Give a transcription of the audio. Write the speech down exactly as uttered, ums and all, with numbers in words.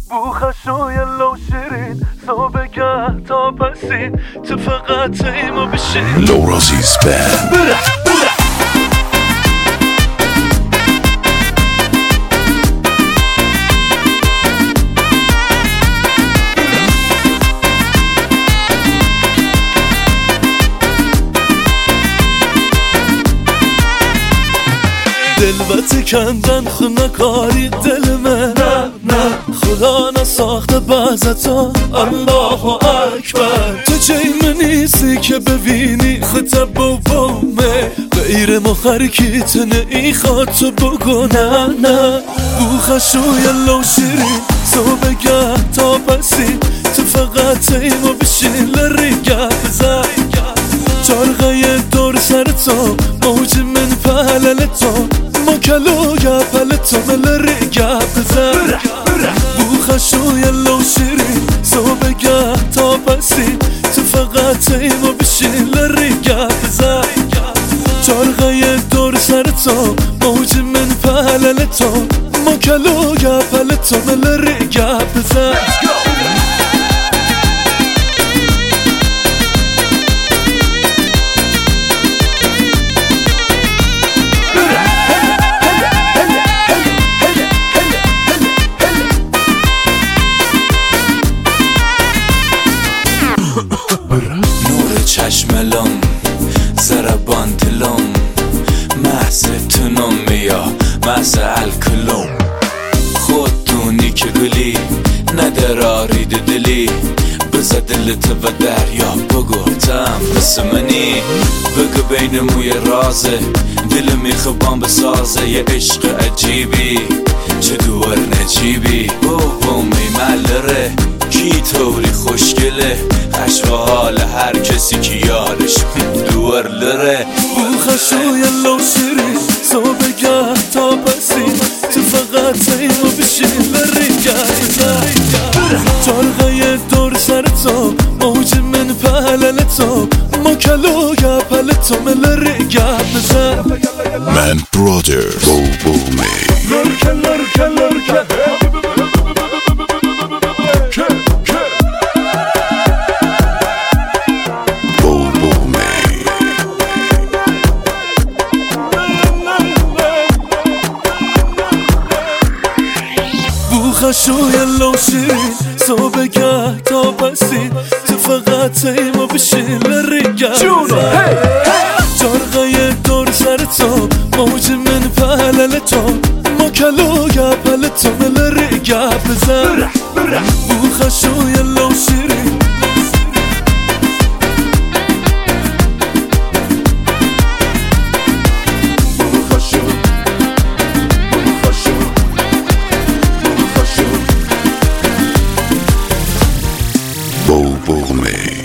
بوخشوی لو شیرین صبحگه تا پسین تو فقط ایمو بشین لورازیز بند بره بره دلوت کندن خونکاری دل من نه نه خدا نساخته بعضتا الله اکبر تو جای من نیستی که ببینی خطب بابامه غیر مخرکی تنه ای خواد تو بگو نه نه بوخشوی لو شیرین صبحگه تا پسین تو فقط ایمو بشین لری گپ بزن چارقه دور سر تو موج من پهلل تو مکلو گپل تو ملری گپ بزن بوخشوی لو شیرین صبحگه تا پسین تو فقط ایمو بشین لری گپ بزن چارقه دور سر تو موج من پهلل تو مکلو گپل تو ملری گپ بزن نور چشملم زربان دلم محض تنم میا محض الکلم خود دونی که گلی ندرارید دلی بزا دلت و دریا بگفتم مثل منی بگو بین موی رازه دل میخوام بسازه یه عشق عجیبی چه دور نجیبی بابامی ملره کی طوری خوشگله خشو حال هر کسی که یارش دور لره بوخشوی لو شیرین صبحگه تا پسین تو فقط ایمو بشین لری گپ بزن چارقه دور سر تو موج من پهلل تو مکلو گپل تو ملری گپ بزن من برادرز بوبومی لرکه لرکه لرکه بوخشوی لو شیرین صبحگه تا پسین تو فقط ایمو بشین لری گپ بزن چارقه دور سر تو موج من پهلل تو مکلو گپل تو ملری گپ بزن بوخشوی لو شیرین بوبومی